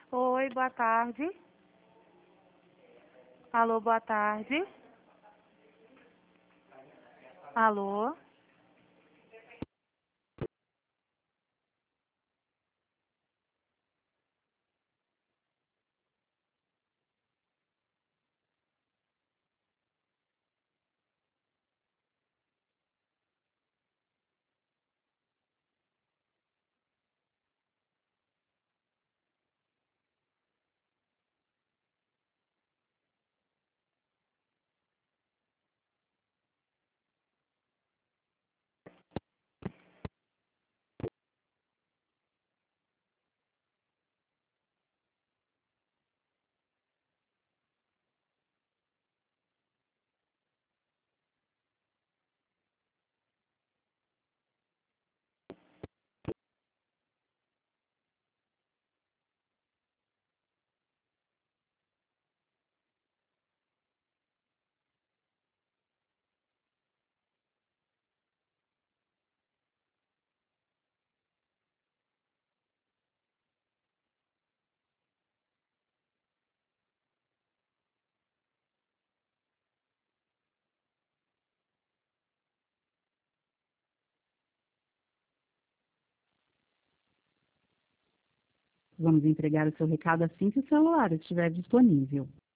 Oi, boa tarde. Alô, boa tarde. Alô? Vamos entregar o seu recado assim que o celular estiver disponível.